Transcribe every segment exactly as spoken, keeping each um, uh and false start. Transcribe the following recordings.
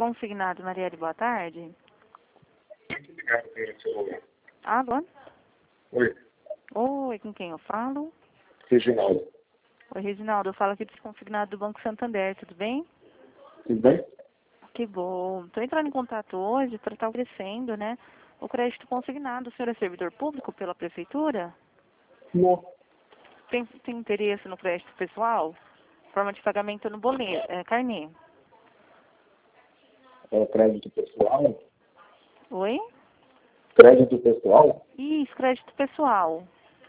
Consignado, Marielle, boa tarde. Muito obrigado pelo celular. Alô? Oi, Oi, com quem eu falo? Reginaldo. Oi, Reginaldo, eu falo aqui do Consignado do Banco Santander, tudo bem? Tudo bem? Que bom. Estou entrando em contato hoje para estar oferecendo, né, o crédito consignado. O senhor é servidor público pela prefeitura? Não. Tem, tem interesse no crédito pessoal? Forma de pagamento no boleto, é, carnê. É crédito pessoal? Oi? Crédito pessoal? Isso, crédito pessoal.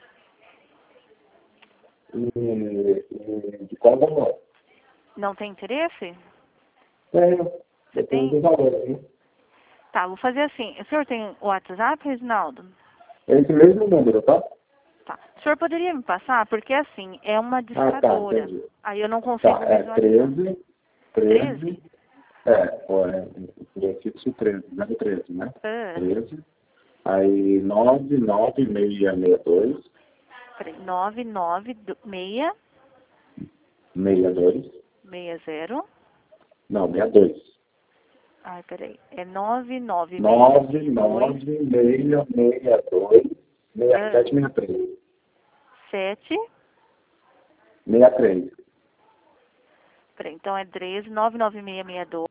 E, e de qual valor? Não tem interesse? Tenho. Você Depende tem? do valor, viu? Tá, vou fazer assim. O senhor tem o WhatsApp, Reginaldo? É esse mesmo número, tá? Tá. O senhor poderia me passar? Porque assim, é uma Ah, tá, discadora. entendi. Aí eu não consigo Tá, é visualizar. treze, treze? treze, é, ó, é, prefixo treze, zero treze, né? Ah, treze, aí nove nove seis seis dois, peraí. nove nove seis seis dois, seis zero. não, sessenta e dois. Ai, peraí. É nove nove nove seis nove dois seis seis dois, seis sete seis três. sete. seis três. Peraí, então é treze nove nove seis seis dois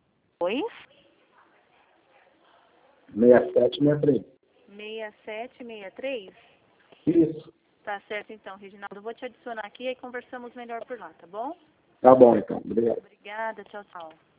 seis sete seis três. seis sete seis três. Isso. Tá certo então, Reginaldo. Eu vou te adicionar aqui e aí conversamos melhor por lá, tá bom? Tá bom, então. Obrigado. Obrigada, tchau, tchau.